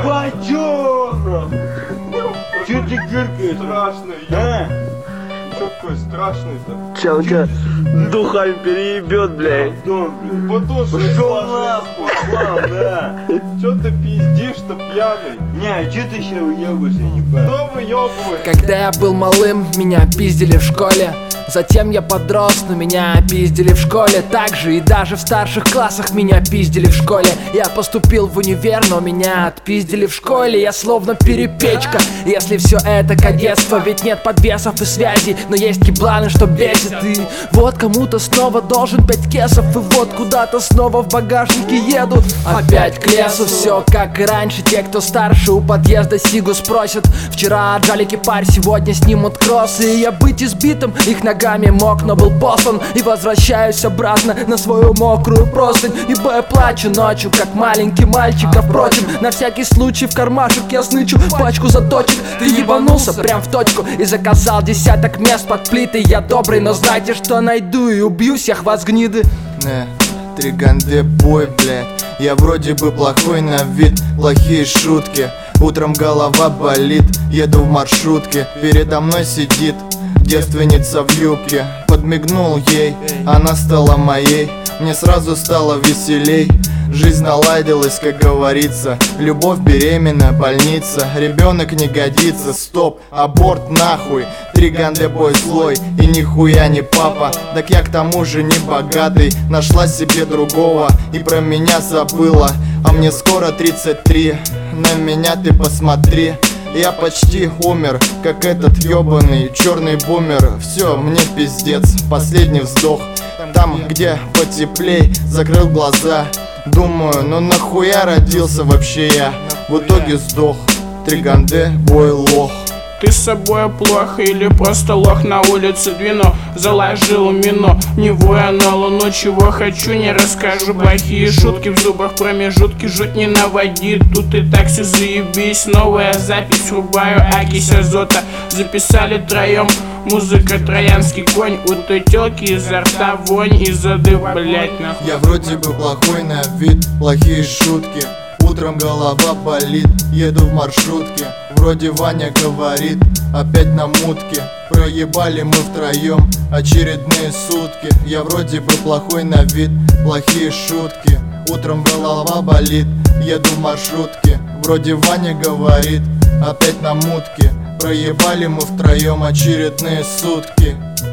Бочонок! Чё ты гыркаешь? Страшный, чё такой страшный-то? Чё, духами переебет, блядь. Потом Пошёл нахуй, да. Чё ты пиздишь-то пьяный? Не, чё ты еще уебаешься, не понимаю. Кто выебывает? Когда я был малым, меня пиздили в школе. Затем я подрос, но меня пиздили в школе также. И даже в старших классах меня пиздили в школе. Я поступил в универ, но меня отпиздили в школе. Я словно перепечка, если все это кадетство. Ведь нет подвесов и связей, но есть ебланы, что бесит. И вот кому-то снова должен 5 кесов. И вот куда-то снова в багажнике еду. Опять к лесу, все как и раньше. Те, кто старше, у подъезда сигу спросят. Вчера отжали кипарь, сегодня снимут кроссы. И я быть избитым, их ногами мог, но был послан. И возвращаюсь обратно на свою мокрую простынь. Ибо я плачу ночью, как маленький мальчик. А впрочем, на всякий случай в кармашек я снычу пачку заточек. Ты ебанулся прям в точку и заказал десяток мест под плитой. Я добрый, но знайте, что найду и убью всех вас, гниды. Триганде бой, блядь. Я вроде бы плохой на вид, плохие шутки. Утром голова болит, еду в маршрутке. Передо мной сидит девственница в юбке. Подмигнул ей, она стала моей. Мне сразу стало веселей. Жизнь наладилась, как говорится. Любовь беременна, больница. Ребенок не годится, стоп, аборт нахуй. Триганде бой злой и нихуя не папа. Так я к тому же не богатый. Нашла себе другого и про меня забыла. А мне скоро 33, на меня ты посмотри. Я почти умер, как этот ёбаный черный бумер. Все, мне пиздец, последний вздох. Там, где потеплей, закрыл глаза. Думаю, ну нахуя родился вообще я? В итоге сдох. Триганде бой лох. Ты с собой плохо или просто лох? На улице двину, заложил мину. Не воя на луну, чего хочу, не расскажу. Плохие шутки в зубах, промежутки жуть не наводи. Тут и так все заебись, новая запись. Врубаю окись азота, записали троем. Музыка троянский конь, у той тёлки изо рта вонь и задыв, блять, нахуй. Я вроде бы плохой на вид, плохие шутки. Утром голова болит, еду в маршрутке. Вроде Ваня говорит, опять на мутке. Проебали мы втроем очередные сутки. Я вроде бы плохой на вид, плохие шутки. Утром голова болит, еду в маршрутке. Вроде Ваня говорит, опять на мутке. Проебали мы втроем очередные сутки.